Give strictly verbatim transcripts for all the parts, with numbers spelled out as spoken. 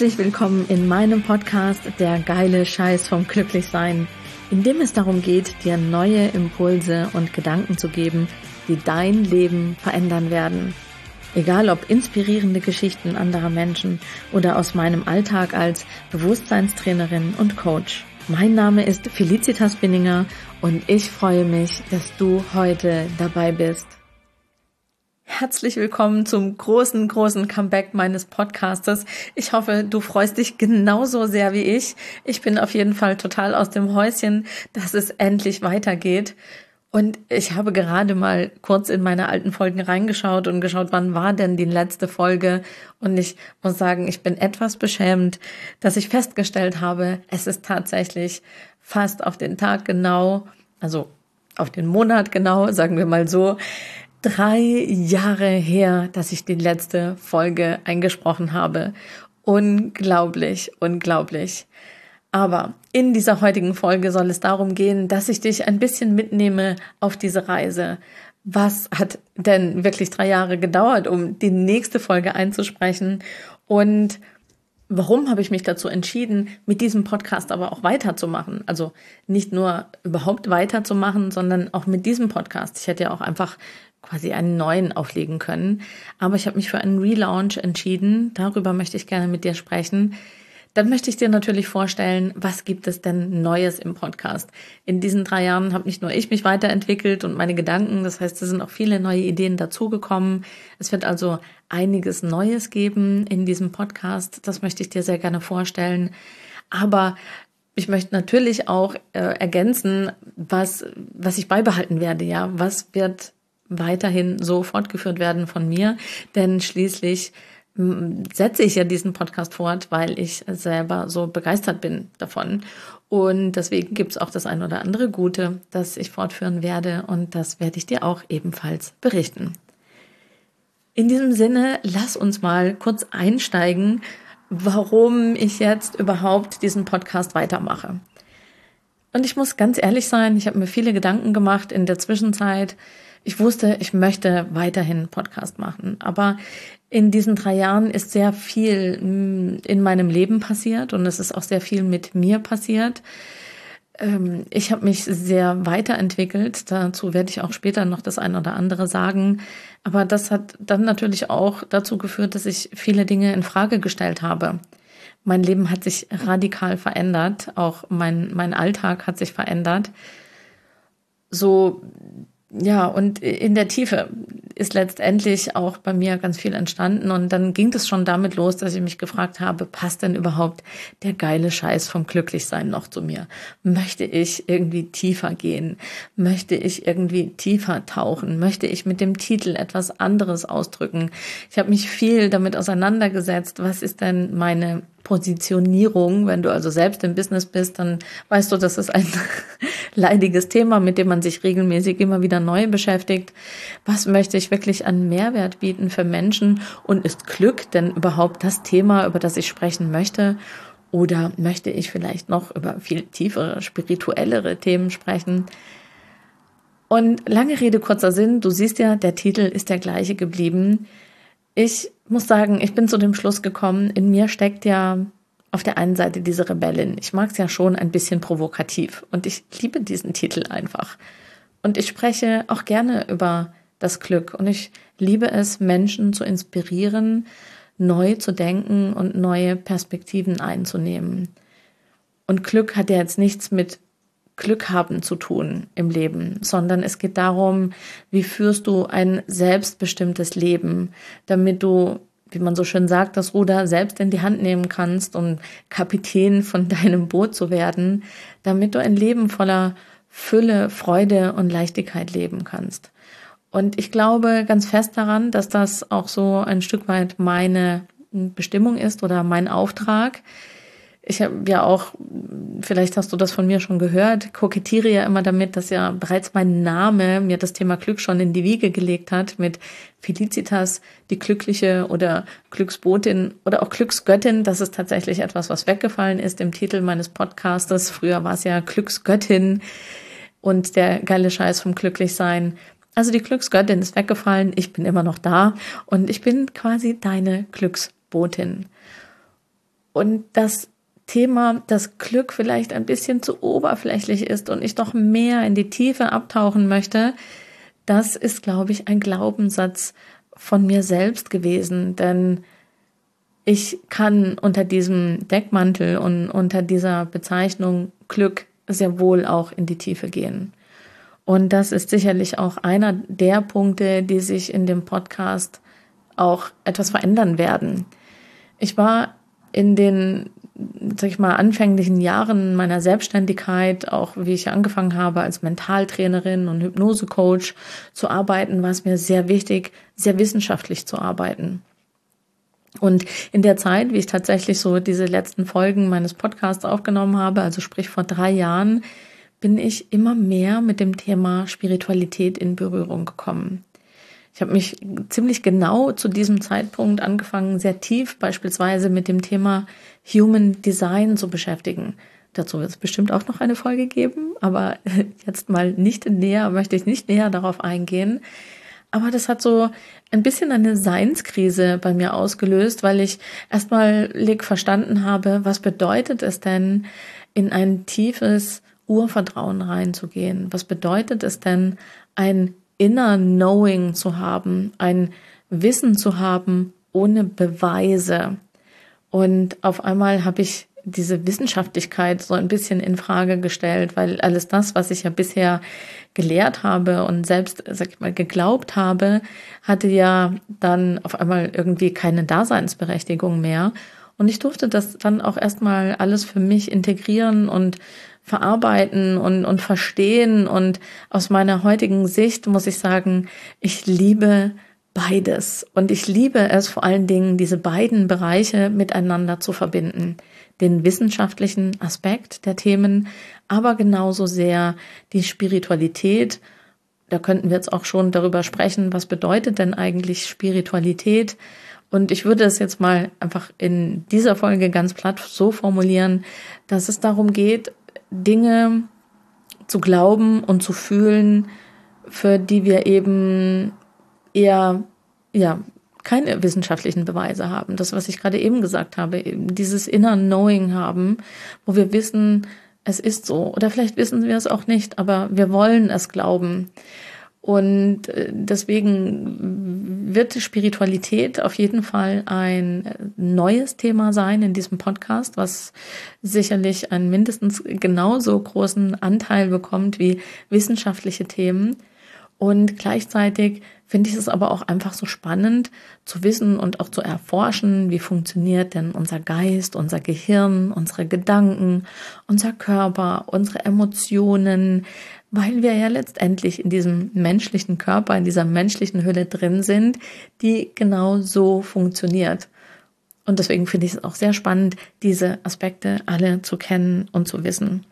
Herzlich willkommen in meinem Podcast Der geile Scheiß vom Glücklichsein, in dem es darum geht, dir neue Impulse und Gedanken zu geben, die dein Leben verändern werden. Egal ob inspirierende Geschichten anderer Menschen oder aus meinem Alltag als Bewusstseinstrainerin und Coach. Mein Name ist Felicitas Binninger und ich freue mich, dass du heute dabei bist. Herzlich willkommen zum großen, großen Comeback meines Podcastes. Ich hoffe, du freust dich genauso sehr wie ich. Ich bin auf jeden Fall total aus dem Häuschen, dass es endlich weitergeht. Und ich habe gerade mal kurz in meine alten Folgen reingeschaut und geschaut, wann war denn die letzte Folge. Und ich muss sagen, ich bin etwas beschämt, dass ich festgestellt habe, es ist tatsächlich fast auf den Tag genau, also auf den Monat genau, sagen wir mal so, drei Jahre her, dass ich die letzte Folge eingesprochen habe. Unglaublich, unglaublich. Aber in dieser heutigen Folge soll es darum gehen, dass ich dich ein bisschen mitnehme auf diese Reise. Was hat denn wirklich drei Jahre gedauert, um die nächste Folge einzusprechen? Und warum habe ich mich dazu entschieden, mit diesem Podcast aber auch weiterzumachen? Also nicht nur überhaupt weiterzumachen, sondern auch mit diesem Podcast. Ich hätte ja auch einfach quasi einen neuen auflegen können. Aber ich habe mich für einen Relaunch entschieden. Darüber möchte ich gerne mit dir sprechen. Dann möchte ich dir natürlich vorstellen, was gibt es denn Neues im Podcast? In diesen drei Jahren habe nicht nur ich mich weiterentwickelt und meine Gedanken, das heißt, es sind auch viele neue Ideen dazugekommen. Es wird also einiges Neues geben in diesem Podcast. Das möchte ich dir sehr gerne vorstellen. Aber ich möchte natürlich auch äh, ergänzen, was, was ich beibehalten werde. Ja, was wird weiterhin so fortgeführt werden von mir? Denn schließlich setze ich ja diesen Podcast fort, weil ich selber so begeistert bin davon. Und deswegen gibt es auch das ein oder andere Gute, das ich fortführen werde. Und das werde ich dir auch ebenfalls berichten. In diesem Sinne, lass uns mal kurz einsteigen, warum ich jetzt überhaupt diesen Podcast weitermache. Und ich muss ganz ehrlich sein, ich habe mir viele Gedanken gemacht in der Zwischenzeit. Ich wusste, ich möchte weiterhin einen Podcast machen, aber in diesen drei Jahren ist sehr viel in meinem Leben passiert und es ist auch sehr viel mit mir passiert. Ich habe mich sehr weiterentwickelt, dazu werde ich auch später noch das ein oder andere sagen, aber das hat dann natürlich auch dazu geführt, dass ich viele Dinge in Frage gestellt habe. Mein Leben hat sich radikal verändert, auch mein, mein Alltag hat sich verändert. So, ja, und in der Tiefe ist letztendlich auch bei mir ganz viel entstanden und dann ging es schon damit los, dass ich mich gefragt habe, passt denn überhaupt der geile Scheiß vom Glücklichsein noch zu mir? Möchte ich irgendwie tiefer gehen? Möchte ich irgendwie tiefer tauchen? Möchte ich mit dem Titel etwas anderes ausdrücken? Ich habe mich viel damit auseinandergesetzt, was ist denn meine Positionierung? Wenn du also selbst im Business bist, dann weißt du, das ist ein leidiges Thema, mit dem man sich regelmäßig immer wieder neu beschäftigt. Was möchte ich wirklich an Mehrwert bieten für Menschen? Und ist Glück denn überhaupt das Thema, über das ich sprechen möchte? Oder möchte ich vielleicht noch über viel tiefere, spirituellere Themen sprechen? Und lange Rede, kurzer Sinn, du siehst ja, der Titel ist der gleiche geblieben. Ich muss sagen, ich bin zu dem Schluss gekommen, in mir steckt ja auf der einen Seite diese Rebellin. Ich mag es ja schon ein bisschen provokativ und ich liebe diesen Titel einfach. Und ich spreche auch gerne über das Glück und ich liebe es, Menschen zu inspirieren, neu zu denken und neue Perspektiven einzunehmen. Und Glück hat ja jetzt nichts mit Glück haben zu tun im Leben, sondern es geht darum, wie führst du ein selbstbestimmtes Leben, damit du, wie man so schön sagt, das Ruder selbst in die Hand nehmen kannst und Kapitän von deinem Boot zu werden, damit du ein Leben voller Fülle, Freude und Leichtigkeit leben kannst. Und ich glaube ganz fest daran, dass das auch so ein Stück weit meine Bestimmung ist oder mein Auftrag. Ich habe ja auch, vielleicht hast du das von mir schon gehört, kokettiere ja immer damit, dass ja bereits mein Name mir das Thema Glück schon in die Wiege gelegt hat mit Felicitas, die Glückliche oder Glücksbotin oder auch Glücksgöttin. Das ist tatsächlich etwas, was weggefallen ist im Titel meines Podcastes. Früher war es ja Glücksgöttin und der geile Scheiß vom Glücklichsein. Also die Glücksgöttin ist weggefallen, ich bin immer noch da und ich bin quasi deine Glücksbotin. und das Thema, das Glück vielleicht ein bisschen zu oberflächlich ist und ich doch mehr in die Tiefe abtauchen möchte, das ist, glaube ich, ein Glaubenssatz von mir selbst gewesen, denn ich kann unter diesem Deckmantel und unter dieser Bezeichnung Glück sehr wohl auch in die Tiefe gehen. Und das ist sicherlich auch einer der Punkte, die sich in dem Podcast auch etwas verändern werden. Ich war in den, sag ich mal, anfänglichen Jahren meiner Selbstständigkeit, auch wie ich angefangen habe als Mentaltrainerin und Hypnosecoach zu arbeiten, war es mir sehr wichtig, sehr wissenschaftlich zu arbeiten. Und in der Zeit, wie ich tatsächlich so diese letzten Folgen meines Podcasts aufgenommen habe, also sprich vor drei Jahren, bin ich immer mehr mit dem Thema Spiritualität in Berührung gekommen. Ich habe mich ziemlich genau zu diesem Zeitpunkt angefangen, sehr tief beispielsweise mit dem Thema Human Design zu beschäftigen. Dazu wird es bestimmt auch noch eine Folge geben, aber jetzt mal nicht näher, möchte ich nicht näher darauf eingehen. Aber das hat so ein bisschen eine Seinskrise bei mir ausgelöst, weil ich erstmal verstanden habe, was bedeutet es denn, in ein tiefes Urvertrauen reinzugehen? Was bedeutet es denn, ein Inner Knowing zu haben, ein Wissen zu haben ohne Beweise? Und auf einmal habe ich diese Wissenschaftlichkeit so ein bisschen in Frage gestellt, weil alles das, was ich ja bisher gelehrt habe und selbst, sag ich mal, geglaubt habe, hatte ja dann auf einmal irgendwie keine Daseinsberechtigung mehr. Und ich durfte das dann auch erstmal alles für mich integrieren und verarbeiten und, und verstehen. Und aus meiner heutigen Sicht muss ich sagen, ich liebe beides. Und ich liebe es vor allen Dingen, diese beiden Bereiche miteinander zu verbinden. Den wissenschaftlichen Aspekt der Themen, aber genauso sehr die Spiritualität. Da könnten wir jetzt auch schon darüber sprechen, was bedeutet denn eigentlich Spiritualität? Und ich würde es jetzt mal einfach in dieser Folge ganz platt so formulieren, dass es darum geht, Dinge zu glauben und zu fühlen, für die wir eben eher, ja, keine wissenschaftlichen Beweise haben. Das, was ich gerade eben gesagt habe, eben dieses Inner Knowing haben, wo wir wissen, es ist so. Oder vielleicht wissen wir es auch nicht, aber wir wollen es glauben. Und deswegen wird Spiritualität auf jeden Fall ein neues Thema sein in diesem Podcast, was sicherlich einen mindestens genauso großen Anteil bekommt wie wissenschaftliche Themen. Und gleichzeitig finde ich es aber auch einfach so spannend zu wissen und auch zu erforschen, wie funktioniert denn unser Geist, unser Gehirn, unsere Gedanken, unser Körper, unsere Emotionen, weil wir ja letztendlich in diesem menschlichen Körper, in dieser menschlichen Hülle drin sind, die genau so funktioniert. Und deswegen finde ich es auch sehr spannend, diese Aspekte alle zu kennen und zu wissen.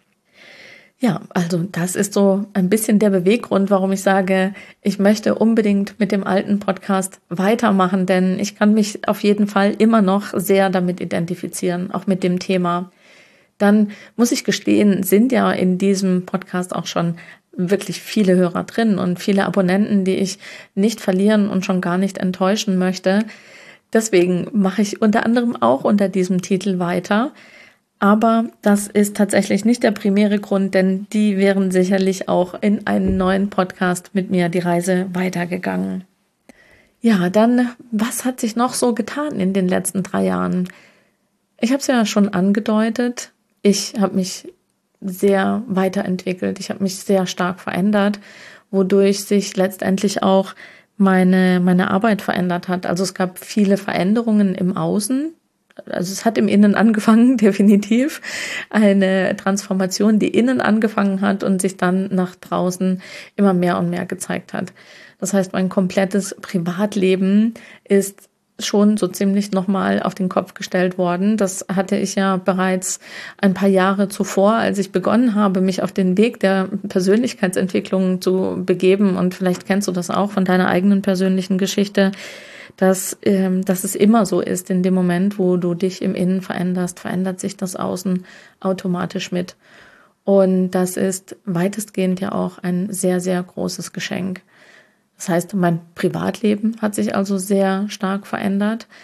Ja, also das ist so ein bisschen der Beweggrund, warum ich sage, ich möchte unbedingt mit dem alten Podcast weitermachen, denn ich kann mich auf jeden Fall immer noch sehr damit identifizieren, auch mit dem Thema. Dann muss ich gestehen, sind ja in diesem Podcast auch schon wirklich viele Hörer drin und viele Abonnenten, die ich nicht verlieren und schon gar nicht enttäuschen möchte. Deswegen mache ich unter anderem auch unter diesem Titel weiter. Aber das ist tatsächlich nicht der primäre Grund, denn die wären sicherlich auch in einen neuen Podcast mit mir die Reise weitergegangen. Ja, dann, was hat sich noch so getan in den letzten drei Jahren? Ich habe es ja schon angedeutet. Ich habe mich sehr weiterentwickelt. Ich habe mich sehr stark verändert, wodurch sich letztendlich auch meine, meine Arbeit verändert hat. Also es gab viele Veränderungen im Außen. Also es hat im Innen angefangen, definitiv. Eine Transformation, die innen angefangen hat und sich dann nach draußen immer mehr und mehr gezeigt hat. Das heißt, mein komplettes Privatleben ist schon so ziemlich nochmal auf den Kopf gestellt worden. Das hatte ich ja bereits ein paar Jahre zuvor, als ich begonnen habe, mich auf den Weg der Persönlichkeitsentwicklung zu begeben. Und vielleicht kennst du das auch von deiner eigenen persönlichen Geschichte, dass, ähm, dass es immer so ist, in dem Moment, wo du dich im Innen veränderst, verändert sich das Außen automatisch mit. Und das ist weitestgehend ja auch ein sehr, sehr großes Geschenk. Das heißt, mein Privatleben hat sich also sehr stark verändert.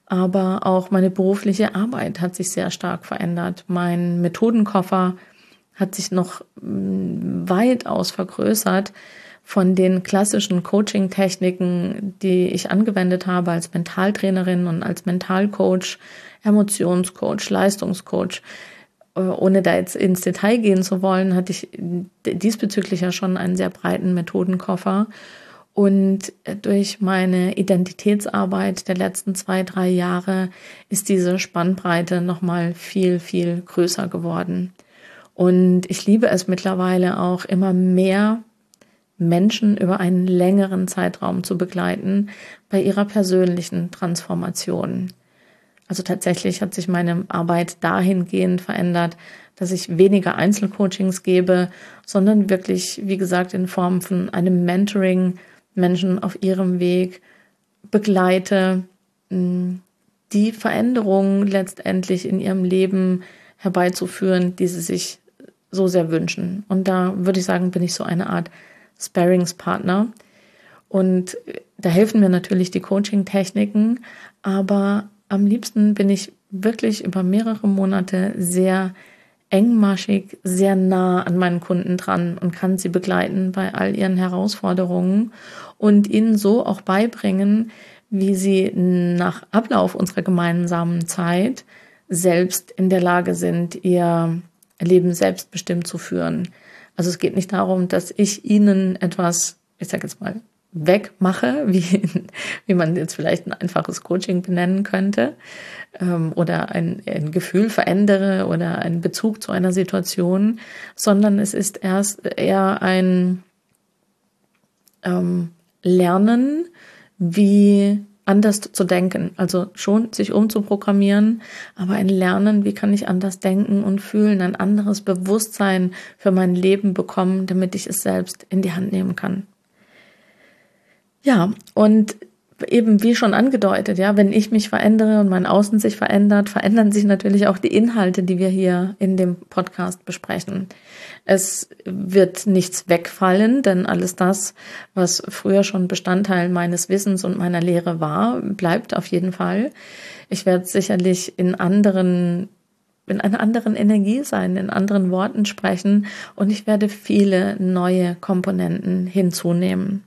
aber auch meine berufliche Arbeit hat sich sehr stark verändert. Mein Methodenkoffer hat sich noch weitaus vergrößert von den klassischen Coaching-Techniken, die ich angewendet habe als Mentaltrainerin und als Mentalcoach, Emotionscoach, Leistungscoach. Ohne da jetzt ins Detail gehen zu wollen, hatte ich diesbezüglich ja schon einen sehr breiten Methodenkoffer. Und durch meine Identitätsarbeit der letzten zwei, drei Jahre ist diese Spannbreite nochmal viel, viel größer geworden. Und ich liebe es mittlerweile auch immer mehr, Menschen über einen längeren Zeitraum zu begleiten bei ihrer persönlichen Transformation. Also tatsächlich hat sich meine Arbeit dahingehend verändert, dass ich weniger Einzelcoachings gebe, sondern wirklich, wie gesagt, in Form von einem Mentoring Menschen auf ihrem Weg begleite, die Veränderungen letztendlich in ihrem Leben herbeizuführen, die sie sich so sehr wünschen. Und da würde ich sagen, bin ich so eine Art Sparringspartner. Und da helfen mir natürlich die Coaching-Techniken, aber am liebsten bin ich wirklich über mehrere Monate sehr engmaschig, sehr nah an meinen Kunden dran und kann sie begleiten bei all ihren Herausforderungen und ihnen so auch beibringen, wie sie nach Ablauf unserer gemeinsamen Zeit selbst in der Lage sind, ihr Leben selbstbestimmt zu führen. Also es geht nicht darum, dass ich ihnen etwas, ich sage jetzt mal, wegmache, wie, wie man jetzt vielleicht ein einfaches Coaching benennen könnte, ähm, oder ein, ein Gefühl verändere oder einen Bezug zu einer Situation, sondern es ist erst eher ein ähm, Lernen, wie anders zu denken, also schon sich umzuprogrammieren, aber ein Lernen, wie kann ich anders denken und fühlen, ein anderes Bewusstsein für mein Leben bekommen, damit ich es selbst in die Hand nehmen kann. Ja, und eben wie schon angedeutet, ja, wenn ich mich verändere und mein Außen sich verändert, verändern sich natürlich auch die Inhalte, die wir hier in dem Podcast besprechen. Es wird nichts wegfallen, denn alles das, was früher schon Bestandteil meines Wissens und meiner Lehre war, bleibt auf jeden Fall. Ich werde sicherlich in anderen in einer anderen Energie sein, in anderen Worten sprechen und ich werde viele neue Komponenten hinzunehmen.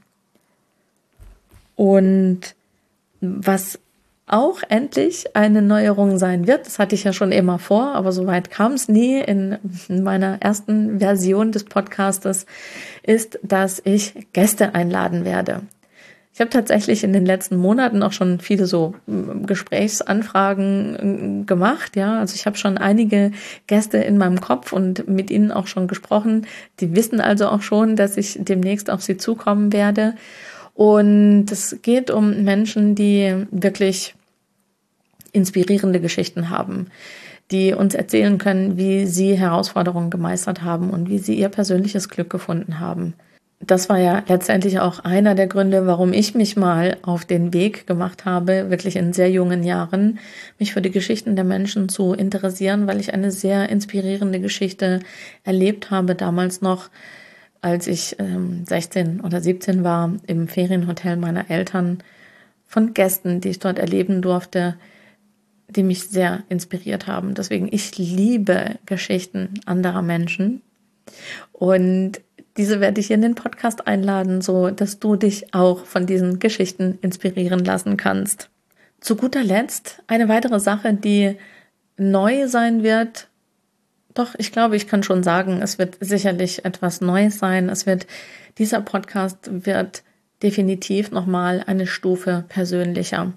Und was auch endlich eine Neuerung sein wird, das hatte ich ja schon immer vor, aber so weit kam es nie in meiner ersten Version des Podcastes, ist, dass ich Gäste einladen werde. Ich habe tatsächlich in den letzten Monaten auch schon viele so Gesprächsanfragen gemacht, ja, also ich habe schon einige Gäste in meinem Kopf und mit ihnen auch schon gesprochen. Die wissen also auch schon, dass ich demnächst auf sie zukommen werde. Und es geht um Menschen, die wirklich inspirierende Geschichten haben, die uns erzählen können, wie sie Herausforderungen gemeistert haben und wie sie ihr persönliches Glück gefunden haben. Das war ja letztendlich auch einer der Gründe, warum ich mich mal auf den Weg gemacht habe, wirklich in sehr jungen Jahren, mich für die Geschichten der Menschen zu interessieren, weil ich eine sehr inspirierende Geschichte erlebt habe, damals noch, als ich ähm, sechzehn oder siebzehn war, im Ferienhotel meiner Eltern, von Gästen, die ich dort erleben durfte, die mich sehr inspiriert haben. Deswegen, ich liebe Geschichten anderer Menschen und diese werde ich in den Podcast einladen, so dass du dich auch von diesen Geschichten inspirieren lassen kannst. Zu guter Letzt eine weitere Sache, die neu sein wird. Doch, ich glaube, ich kann schon sagen, es wird sicherlich etwas Neues sein. Es wird, dieser Podcast wird definitiv nochmal eine Stufe persönlicher.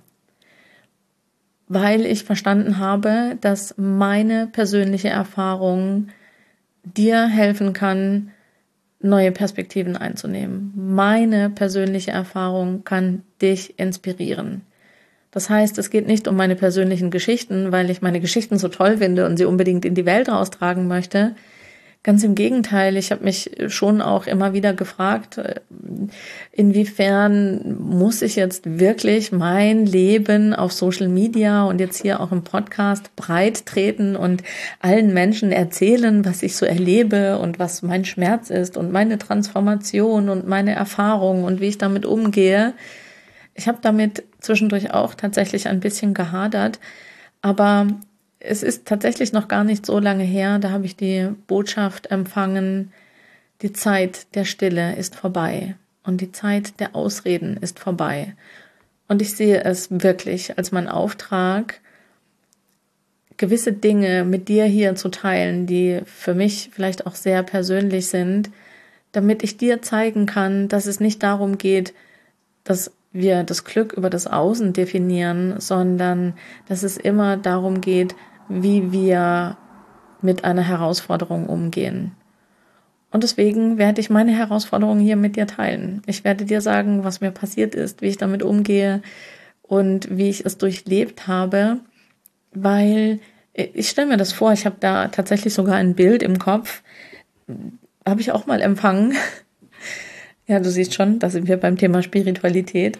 Weil ich verstanden habe, dass meine persönliche Erfahrung dir helfen kann, neue Perspektiven einzunehmen. Meine persönliche Erfahrung kann dich inspirieren. Das heißt, es geht nicht um meine persönlichen Geschichten, weil ich meine Geschichten so toll finde und sie unbedingt in die Welt raustragen möchte. Ganz im Gegenteil, ich habe mich schon auch immer wieder gefragt, inwiefern muss ich jetzt wirklich mein Leben auf Social Media und jetzt hier auch im Podcast breit treten und allen Menschen erzählen, was ich so erlebe und was mein Schmerz ist und meine Transformation und meine Erfahrung und wie ich damit umgehe. Ich habe damit zwischendurch auch tatsächlich ein bisschen gehadert, aber es ist tatsächlich noch gar nicht so lange her, da habe ich die Botschaft empfangen, die Zeit der Stille ist vorbei und die Zeit der Ausreden ist vorbei. Und ich sehe es wirklich als meinen Auftrag, gewisse Dinge mit dir hier zu teilen, die für mich vielleicht auch sehr persönlich sind, damit ich dir zeigen kann, dass es nicht darum geht, dass wir das Glück über das Außen definieren, sondern dass es immer darum geht, wie wir mit einer Herausforderung umgehen. Und deswegen werde ich meine Herausforderung hier mit dir teilen. Ich werde dir sagen, was mir passiert ist, wie ich damit umgehe und wie ich es durchlebt habe, weil ich stelle mir das vor, ich habe da tatsächlich sogar ein Bild im Kopf, habe ich auch mal empfangen. Ja, du siehst schon, da sind wir beim Thema Spiritualität,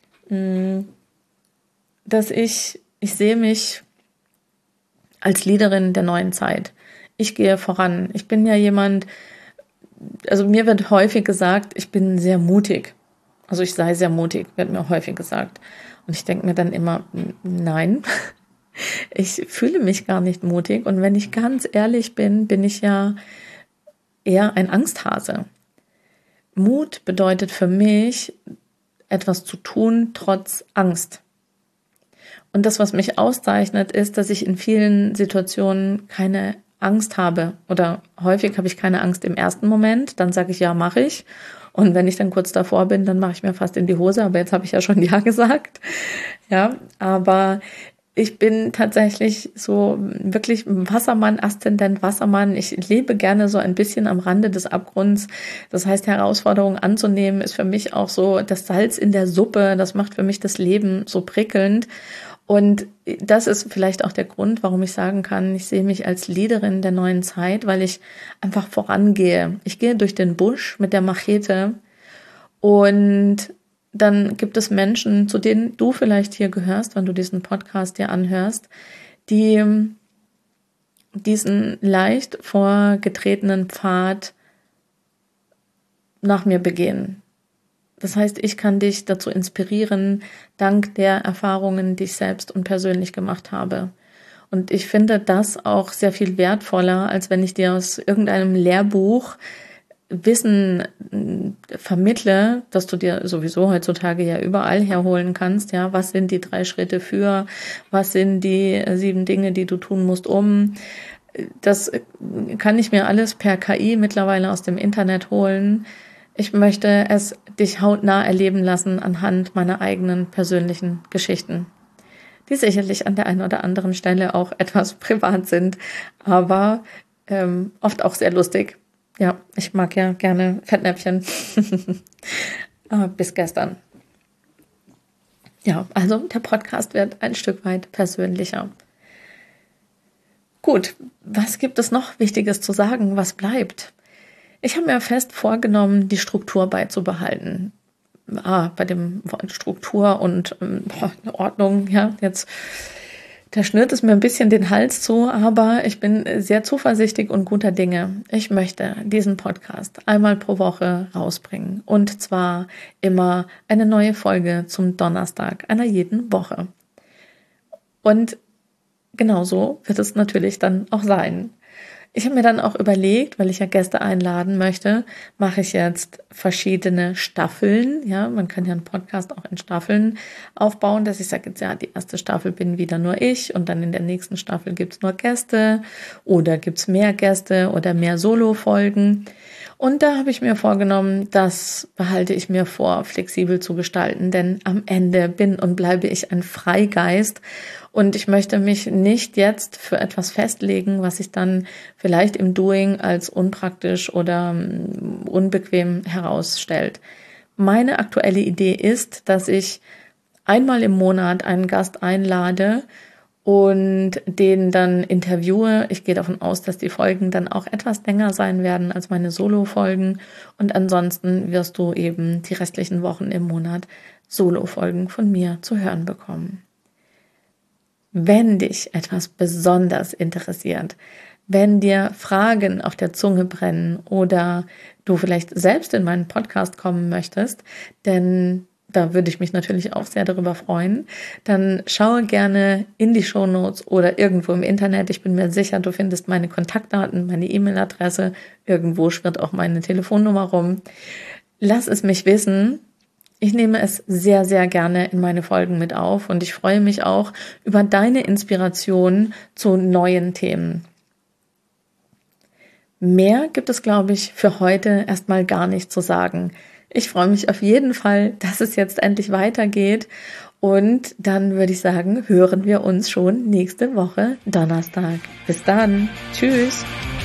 dass ich, ich sehe mich als Leaderin der neuen Zeit. Ich gehe voran. Ich bin ja jemand, also mir wird häufig gesagt, ich bin sehr mutig. Also ich sei sehr mutig, wird mir häufig gesagt. Und ich denke mir dann immer, nein, ich fühle mich gar nicht mutig. Und wenn ich ganz ehrlich bin, bin ich ja eher ein Angsthase. Mut bedeutet für mich, etwas zu tun trotz Angst. Und das, was mich auszeichnet, ist, dass ich in vielen Situationen keine Angst habe. Oder häufig habe ich keine Angst im ersten Moment. Dann sage ich, ja, mache ich. Und wenn ich dann kurz davor bin, dann mache ich mir fast in die Hose. Aber jetzt habe ich ja schon ja gesagt. Ja, aber ich bin tatsächlich so wirklich Wassermann, Aszendent Wassermann. Ich lebe gerne so ein bisschen am Rande des Abgrunds. Das heißt, Herausforderungen anzunehmen ist für mich auch so das Salz in der Suppe. Das macht für mich das Leben so prickelnd. Und das ist vielleicht auch der Grund, warum ich sagen kann, ich sehe mich als Leaderin der neuen Zeit, weil ich einfach vorangehe. Ich gehe durch den Busch mit der Machete und dann gibt es Menschen, zu denen du vielleicht hier gehörst, wenn du diesen Podcast dir anhörst, die diesen leicht vorgetretenen Pfad nach mir begehen. Das heißt, ich kann dich dazu inspirieren, dank der Erfahrungen, die ich selbst und persönlich gemacht habe. Und ich finde das auch sehr viel wertvoller, als wenn ich dir aus irgendeinem Lehrbuch Wissen vermittle, dass du dir sowieso heutzutage ja überall herholen kannst. Ja, was sind die drei Schritte für? Was sind die sieben Dinge, die du tun musst, um? Das kann ich mir alles per K I mittlerweile aus dem Internet holen. Ich möchte es dich hautnah erleben lassen anhand meiner eigenen persönlichen Geschichten, die sicherlich an der einen oder anderen Stelle auch etwas privat sind, aber ähm, oft auch sehr lustig. Ja, ich mag ja gerne Fettnäpfchen. Bis gestern. Ja, also der Podcast wird ein Stück weit persönlicher. Gut, was gibt es noch Wichtiges zu sagen? Was bleibt? Ich habe mir fest vorgenommen, die Struktur beizubehalten. Ah, bei dem Wort Struktur und ähm, Ordnung, ja, jetzt, da schnürt es mir ein bisschen den Hals zu, aber ich bin sehr zuversichtlich und guter Dinge. Ich möchte diesen Podcast einmal pro Woche rausbringen und zwar immer eine neue Folge zum Donnerstag einer jeden Woche. Und genauso wird es natürlich dann auch sein. Ich habe mir dann auch überlegt, weil ich ja Gäste einladen möchte, mache ich jetzt verschiedene Staffeln. Ja, man kann ja einen Podcast auch in Staffeln aufbauen, dass ich sage jetzt, ja, die erste Staffel bin wieder nur ich und dann in der nächsten Staffel gibt's nur Gäste oder gibt's mehr Gäste oder mehr Solo-Folgen. Und da habe ich mir vorgenommen, das behalte ich mir vor, flexibel zu gestalten, denn am Ende bin und bleibe ich ein Freigeist und ich möchte mich nicht jetzt für etwas festlegen, was sich dann vielleicht im Doing als unpraktisch oder unbequem herausstellt. Meine aktuelle Idee ist, dass ich einmal im Monat einen Gast einlade und den dann interviewe. Ich gehe davon aus, dass die Folgen dann auch etwas länger sein werden als meine Solo-Folgen. Und ansonsten wirst du eben die restlichen Wochen im Monat Solo-Folgen von mir zu hören bekommen. Wenn dich etwas besonders interessiert, wenn dir Fragen auf der Zunge brennen oder du vielleicht selbst in meinen Podcast kommen möchtest, denn da würde ich mich natürlich auch sehr darüber freuen. Dann schaue gerne in die Shownotes oder irgendwo im Internet. Ich bin mir sicher, du findest meine Kontaktdaten, meine E-Mail-Adresse. Irgendwo schwirrt auch meine Telefonnummer rum. Lass es mich wissen. Ich nehme es sehr, sehr gerne in meine Folgen mit auf und ich freue mich auch über deine Inspiration zu neuen Themen. Mehr gibt es, glaube ich, für heute erstmal gar nicht zu sagen. Ich freue mich auf jeden Fall, dass es jetzt endlich weitergeht und dann würde ich sagen, hören wir uns schon nächste Woche Donnerstag. Bis dann. Tschüss.